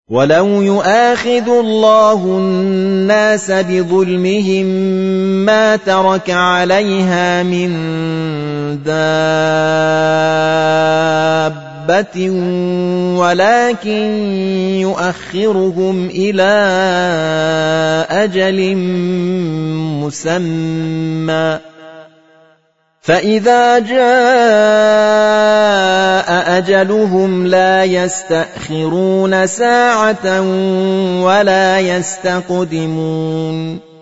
وَلَوْ يُؤَاخِذُ اللَّهُ النَّاسَ بِظُلْمِهِم مَّا تَرَكَ عَلَيْهَا مِن دَابَّةٍ وَلَٰكِن يُؤَخِّرُهُمْ إِلَىٰ أَجَلٍ مُّسَمًّى فَإِذَا جَاءَ أَجَلُهُمْ لَا يَسْتَأْخِرُونَ سَاعَةً وَلَا يَسْتَقْدِمُونَ